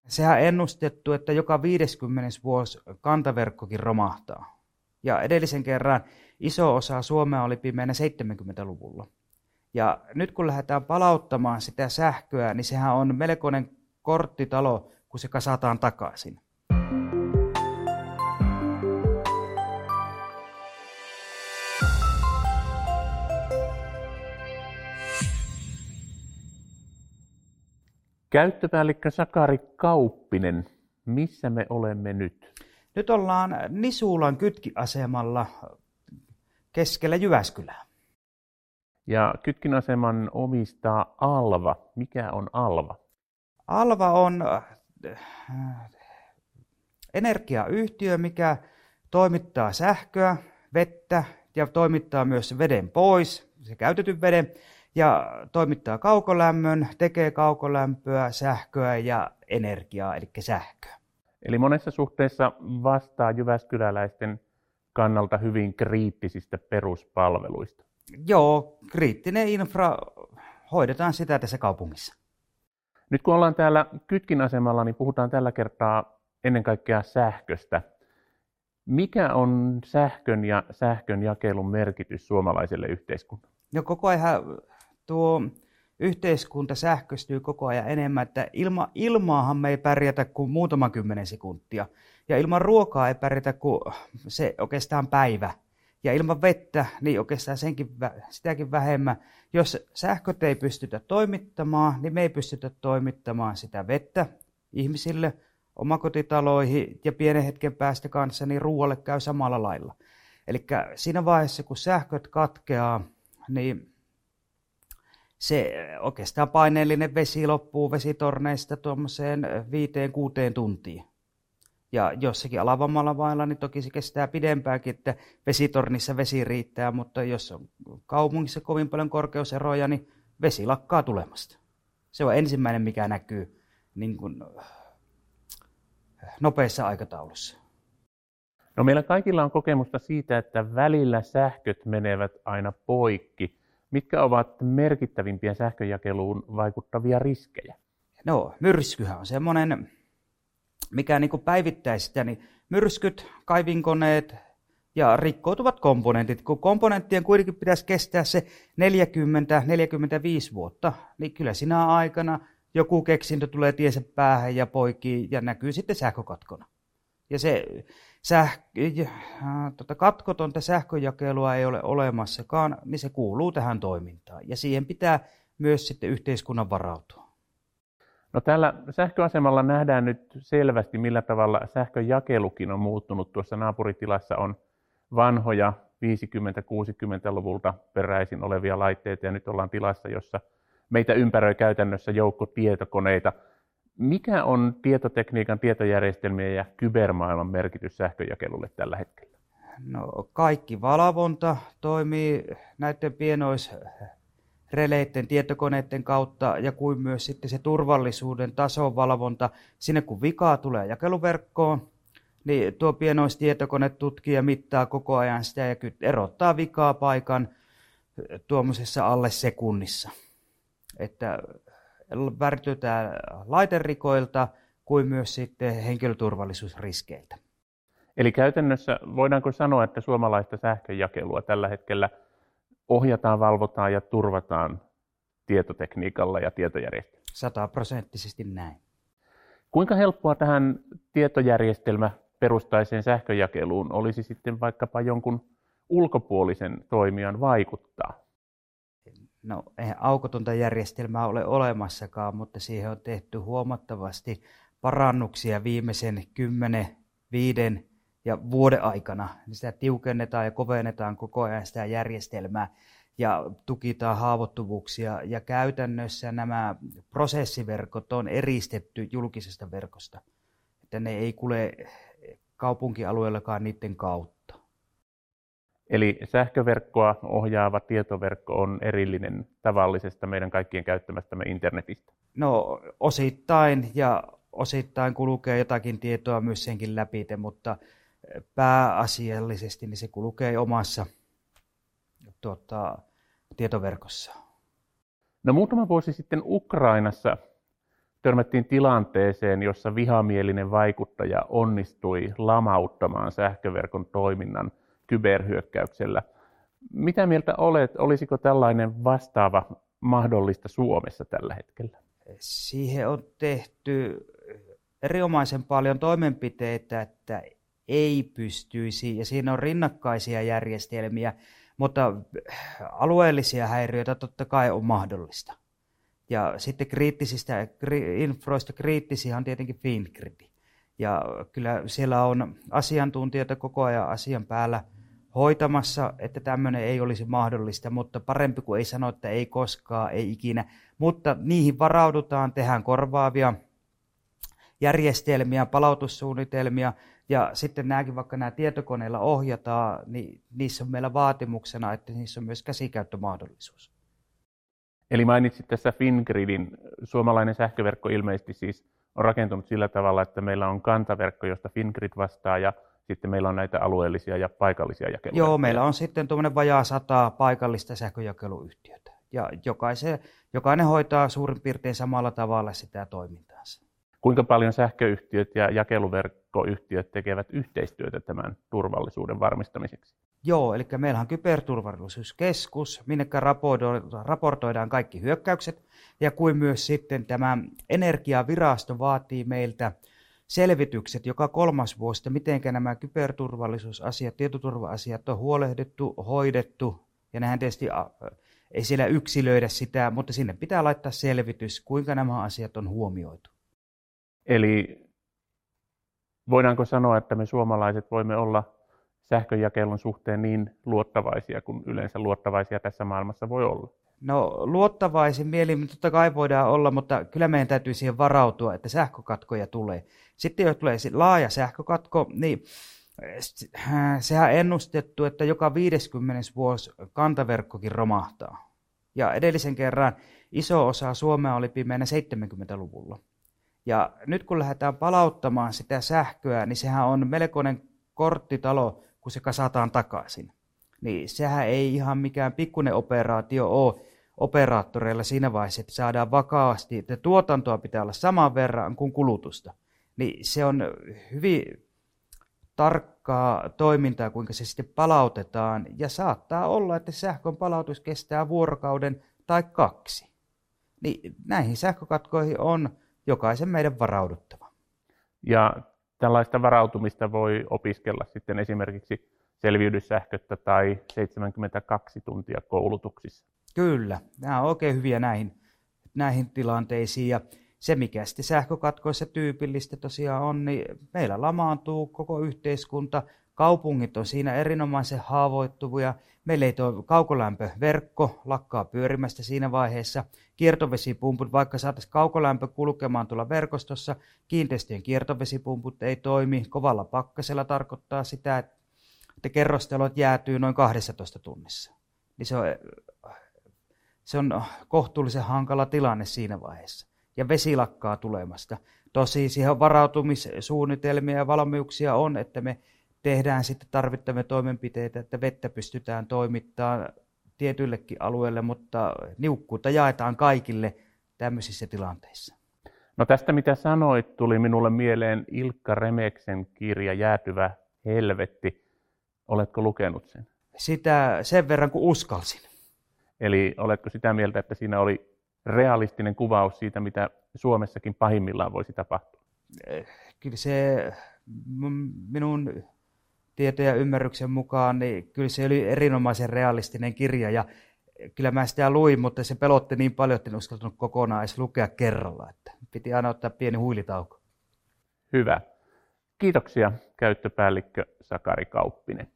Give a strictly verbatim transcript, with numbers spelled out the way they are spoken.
Sehän on ennustettu, että joka viideskymmenes vuosi kantaverkkokin romahtaa. Ja edellisen kerran iso osa Suomea oli pimeänä seitsemänkymmentäluvulla. Ja nyt kun lähdetään palauttamaan sitä sähköä, niin sehän on melkoinen korttitalo, kun se kasataan takaisin. Käyttöpäällikkö Sakari Kauppinen, missä me olemme nyt? Nyt ollaan Nisulan kytkiasemalla keskellä Jyväskylää. Ja kytkinäaseman omistaa Alva. Mikä on Alva? Alva on energiayhtiö, mikä toimittaa sähköä, vettä ja toimittaa myös veden pois, se käytetyn veden, ja toimittaa kaukolämmön, tekee kaukolämpöä, sähköä ja energiaa, eli sähköä. Eli monessa suhteessa vastaa jyväskyläläisten kannalta hyvin kriittisistä peruspalveluista. Joo, kriittinen infra, hoidetaan sitä tässä kaupungissa. Nyt kun ollaan täällä kytkinäasemalla, niin puhutaan tällä kertaa ennen kaikkea sähköstä. Mikä on sähkön ja sähkön jakelun merkitys suomalaiselle yhteiskunnalle? No koko ajan tuo yhteiskunta sähköistyy koko ajan enemmän, että ilma, ilmaahan me ei pärjätä kuin muutama kymmenen sekuntia. Ja ilman ruokaa ei pärjätä kuin se oikeastaan päivä. Ja ilman vettä, niin oikeastaan senkin, sitäkin vähemmän. Jos sähköt ei pystytä toimittamaan, niin me ei pystytä toimittamaan sitä vettä ihmisille, omakotitaloihin ja pienen hetken päästä kanssa, niin ruoalle käy samalla lailla. Eli siinä vaiheessa, kun sähköt katkeaa, niin se oikeastaan paineellinen vesi loppuu vesitorneista tuommoiseen viiteen kuuteen tuntiin. Ja jossakin alavammalla mailla, niin toki se kestää pidempäänkin, että vesitornissa vesi riittää, mutta jos on kaupungissa kovin paljon korkeuseroja, niin vesi lakkaa tulemasta. Se on ensimmäinen, mikä näkyy niin kuin nopeassa aikataulussa. No meillä kaikilla on kokemusta siitä, että välillä sähköt menevät aina poikki. Mitkä ovat merkittävimpiä sähkönjakeluun vaikuttavia riskejä? No myrskyhän on semmoinen, mikä niin kuin päivittää sitä, niin myrskyt, kaivinkoneet ja rikkoutuvat komponentit. Kun komponenttien kuitenkin pitäisi kestää se neljäkymmentä neljäkymmentäviisi vuotta, niin kyllä siinä aikana joku keksintö tulee tiensä päähän ja poikii ja näkyy sitten sähkökatkona. Ja se säh... tota, katkotonta sähköjakelua ei ole olemassakaan, niin se kuuluu tähän toimintaan. Ja siihen pitää myös sitten yhteiskunnan varautua. No täällä sähköasemalla nähdään nyt selvästi, millä tavalla sähköjakelukin on muuttunut. Tuossa naapuritilassa on vanhoja viisikymmentä-kuusikymmentäluvulta peräisin olevia laitteita ja nyt ollaan tilassa, jossa meitä ympäröi käytännössä joukko tietokoneita. Mikä on tietotekniikan, tietojärjestelmien ja kybermaailman merkitys sähköjakelulle tällä hetkellä? No kaikki valvonta toimii näiden pienoisreleiden tietokoneiden kautta ja kuin myös sitten se turvallisuuden tason valvonta. Sinne kun vikaa tulee jakeluverkkoon, niin tuo pienoistietokone tutkii ja mittaa koko ajan sitä ja erottaa vikaa paikan tuommoisessa alle sekunnissa. Että vältytään laiterikoilta kuin myös sitten henkilöturvallisuusriskeiltä. Eli käytännössä voidaanko sanoa, että suomalaista sähkönjakelua tällä hetkellä ohjataan, valvotaan ja turvataan tietotekniikalla ja tietojärjestelmällä? Sataprosenttisesti näin. Kuinka helppoa tähän tietojärjestelmäperustaiseen sähkönjakeluun olisi sitten vaikkapa jonkun ulkopuolisen toimijan vaikuttaa? No, eihän aukotonta järjestelmää ole olemassakaan, mutta siihen on tehty huomattavasti parannuksia viimeisen kymmenen, viiden ja vuoden aikana. Sitä tiukennetaan ja kovennetaan koko ajan sitä järjestelmää ja tukitaan haavoittuvuuksia. Ja käytännössä nämä prosessiverkot on eristetty julkisesta verkosta, että ne ei kulje kaupunkialueellakaan niiden kautta. Eli sähköverkkoa ohjaava tietoverkko on erillinen tavallisesta meidän kaikkien käyttämästämme internetistä? No osittain ja osittain kulkee jotakin tietoa myös senkin läpi, mutta pääasiallisesti niin se kulkee omassa tuota, tietoverkossa. No muutama vuosi sitten Ukrainassa törmättiin tilanteeseen, jossa vihamielinen vaikuttaja onnistui lamauttamaan sähköverkon toiminnan kyberhyökkäyksellä. Mitä mieltä olet, olisiko tällainen vastaava mahdollista Suomessa tällä hetkellä? Siihen on tehty erinomaisen paljon toimenpiteitä, että ei pystyisi, ja siinä on rinnakkaisia järjestelmiä, mutta alueellisia häiriöitä totta kai on mahdollista. Ja sitten kriittisistä infroista kriittisiä on tietenkin Fingrid. Ja kyllä siellä on asiantuntijoita koko ajan asian päällä hoitamassa, että tämmöinen ei olisi mahdollista, mutta parempi kuin ei sano, että ei koskaan, ei ikinä. Mutta niihin varaudutaan, tehdään korvaavia järjestelmiä, palautussuunnitelmia, ja sitten nämäkin, vaikka nämä tietokoneilla ohjataan, niin niissä on meillä vaatimuksena, että niissä on myös käsikäyttömahdollisuus. Eli mainitsit tässä Fingridin. Suomalainen sähköverkko ilmeisesti siis on rakentunut sillä tavalla, että meillä on kantaverkko, josta Fingrid vastaa, ja sitten meillä on näitä alueellisia ja paikallisia jakeluverkkoja. Joo, meillä on sitten tuommoinen vajaa sata paikallista sähköjakeluyhtiötä, ja jokaisen, jokainen hoitaa suurin piirtein samalla tavalla sitä toimintaansa. Kuinka paljon sähköyhtiöt ja jakeluverkkoyhtiöt tekevät yhteistyötä tämän turvallisuuden varmistamiseksi? Joo, eli meillä on kyberturvallisuuskeskus, minne raportoidaan kaikki hyökkäykset, ja kuin myös sitten tämä Energiavirasto vaatii meiltä selvitykset joka kolmas vuosi, miten nämä kyberturvallisuusasiat, tietoturva-asiat on huolehdittu, hoidettu, ja nehän tietysti ei siellä yksilöidä sitä, mutta sinne pitää laittaa selvitys, kuinka nämä asiat on huomioitu. Eli voidaanko sanoa, että me suomalaiset voimme olla sähkönjakelun suhteen niin luottavaisia kuin yleensä luottavaisia tässä maailmassa voi olla? No luottavaisin mielin totta kai voidaan olla, mutta kyllä meidän täytyy siihen varautua, että sähkökatkoja tulee. Sitten jos tulee laaja sähkökatko, niin sehän on ennustettu, että joka viideskymmenes vuosi kantaverkkokin romahtaa. Ja edellisen kerran iso osa Suomea oli pimeänä seitsemänkymmentäluvulla. Ja nyt kun lähdetään palauttamaan sitä sähköä, niin sehän on melkoinen korttitalo, kun se kasataan takaisin. Niin sehän ei ihan mikään pikkuinen operaatio ole operaattoreilla siinä vaiheessa, että saadaan vakaasti, että tuotantoa pitää olla saman verran kuin kulutusta. Niin se on hyvin tarkkaa toimintaa, kuinka se sitten palautetaan, ja saattaa olla, että sähkön palautus kestää vuorokauden tai kaksi. Niin näihin sähkökatkoihin on jokaisen meidän varauduttava. Ja tällaista varautumista voi opiskella sitten esimerkiksi selviytyssähköttä tai seitsemänkymmentäkaksi tuntia koulutuksissa. Kyllä, nämä on oikein hyviä näihin, näihin tilanteisiin. Ja se, mikä sitten sähkökatkoissa tyypillistä tosiaan on, niin meillä lamaantuu koko yhteiskunta. Kaupungit on siinä erinomaisen haavoittuvia. Meillä ei tuo kaukolämpöverkko lakkaa pyörimästä siinä vaiheessa. Kiertovesipumput, vaikka saataisiin kaukolämpö kulkemaan tuolla verkostossa, kiinteistöjen kiertovesipumput ei toimi. Kovalla pakkasella tarkoittaa sitä, että kerrostalot jäätyy noin kahdessatoista tunnissa. Niin se on, se on kohtuullisen hankala tilanne siinä vaiheessa. Ja vesi lakkaa tulemasta. Tosi siihen varautumissuunnitelmia ja valmiuksia on, että me tehdään sitten tarvittavia toimenpiteitä, että vettä pystytään toimittamaan tietyillekin alueille, mutta niukkuutta jaetaan kaikille tämmöisissä tilanteissa. No tästä mitä sanoit, tuli minulle mieleen Ilkka Remeksen kirja Jäätyvä helvetti. Oletko lukenut sen? Sitä sen verran kuin uskalsin. Eli oletko sitä mieltä, että siinä oli realistinen kuvaus siitä, mitä Suomessakin pahimmillaan voisi tapahtua? Kyllä se minun tietojen ja ymmärryksen mukaan, niin kyllä se oli erinomaisen realistinen kirja, ja kyllä mä sitä luin, mutta se pelotti niin paljon, että en uskaltanut kokonaan edes lukea kerralla, että piti aina ottaa pieni huilitauko. Hyvä. Kiitoksia käyttöpäällikkö Sakari Kauppinen.